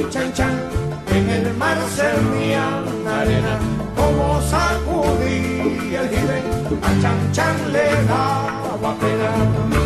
chan chan, en el mar servían arena, como sacudía el jibe, a chan chan le daba pena.